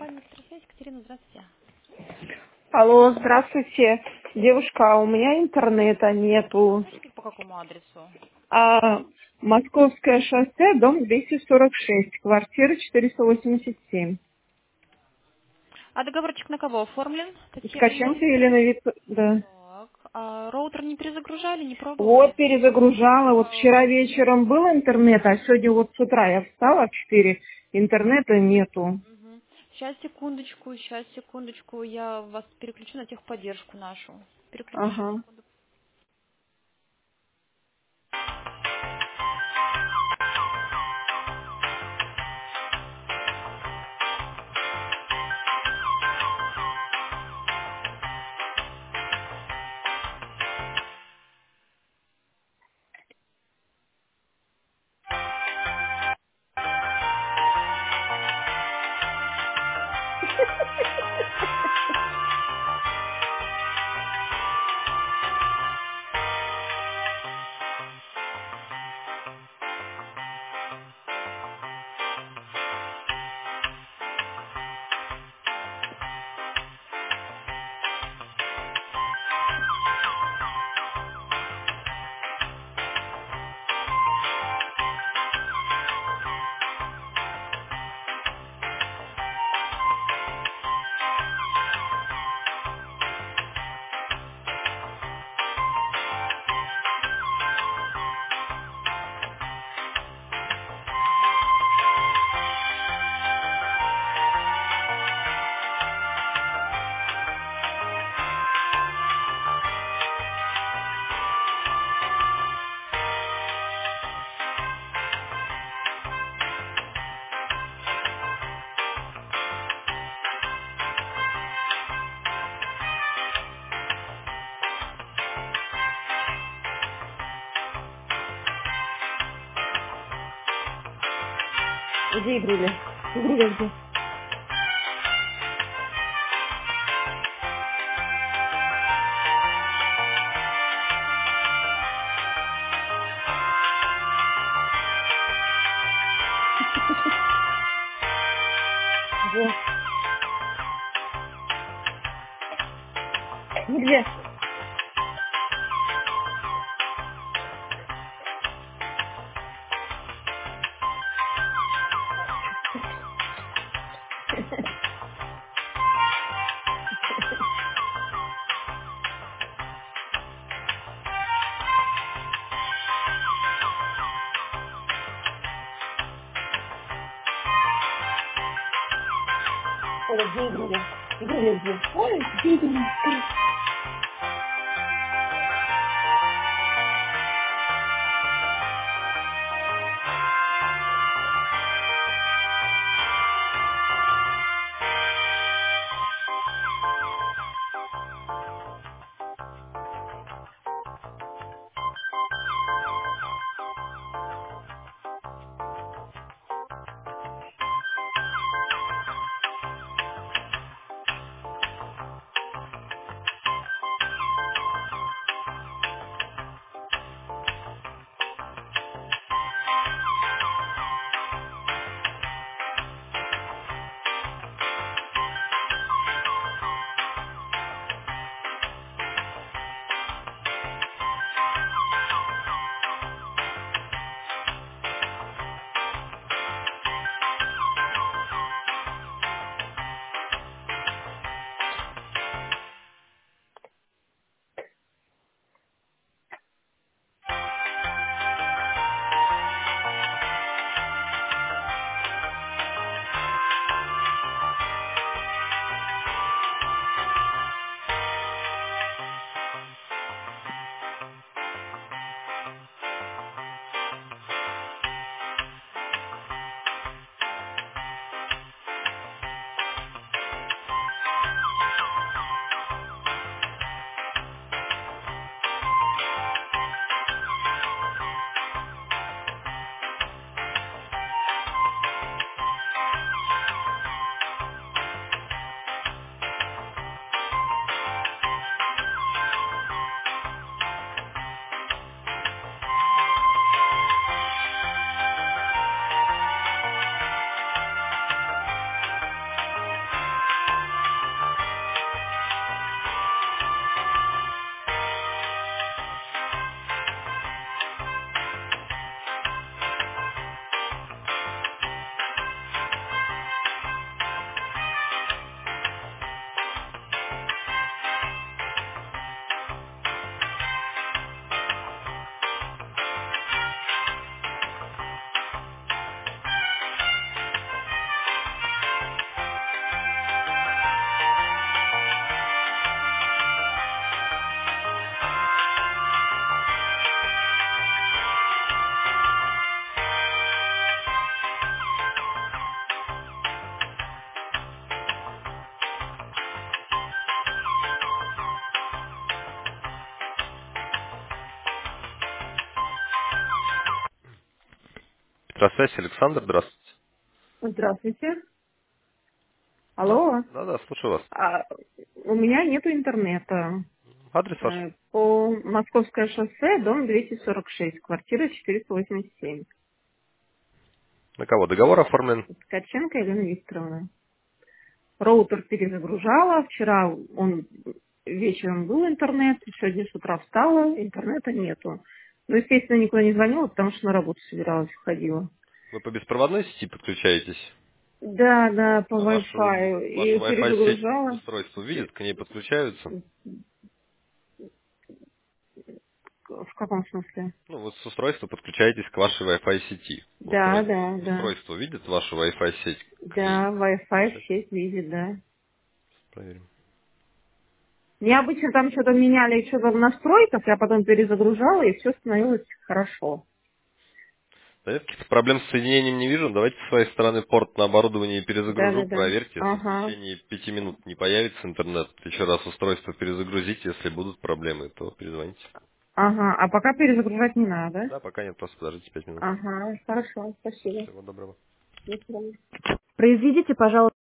компания «Экстрасвязь». Екатерина, здравствуйте. Алло, здравствуйте. Девушка, а у меня интернета нету. Скажите, по какому адресу? А, Московское шоссе, дом 246, квартира 487. А договорчик на кого оформлен? Скачанте, Татьяна. Елена Викторовна. Да. Так, а роутер не перезагружали, не Вот пробовали? перезагружала. Вот вчера вечером был интернет, а сегодня вот с утра я встала в 4. Интернета нету. Сейчас, секундочку, я вас переключу на техподдержку нашу. Переключу сейчас, Ага. секунду. Где Игруля? Игруля где? Где? Где? Оля, где Игруля? Игруля где? Ой, где Игруля? Скажи. Электросвязь, Александр, здравствуйте. Здравствуйте. Да, Алло. да, да, слушаю вас. А, у меня нету интернета. Адрес ваш? По Московское шоссе, дом 246, квартира 487. На кого договор оформлен? Ткаченко Елена Викторовна. Роутер перезагружала. Вчера он вечером был интернет, сегодня с утра встала, интернета нету. Ну, естественно, никуда не звонила, потому что на работу собиралась, уходила. Вы по беспроводной сети подключаетесь? Да, да, по А Wi-Fi. ваша И Wi-Fi сеть перезагружала. устройство видит, к ней подключаются? В каком смысле? Ну, вот с устройства подключаетесь к вашей Wi-Fi сети. Да, да, да. Устройство видит вашу Wi-Fi сеть, к ней Да, Wi-Fi подключать? сеть видит, да. Проверим. Необычно там что-то меняли, что-то в настройках, я потом перезагружала, и все становилось хорошо. Да нет, каких-то проблем с соединением не вижу. Давайте с своей стороны порт на оборудование Да, да, перезагружу. да. Проверьте, если в Ага, течение 5 минут не появится интернет. Еще раз устройство перезагрузите. Если будут проблемы, то перезвоните. ага. А пока перезагружать не надо. Да, пока нет, просто подождите 5 минут. Ага, хорошо, спасибо. Всего доброго. До свидания. Произведите, пожалуйста.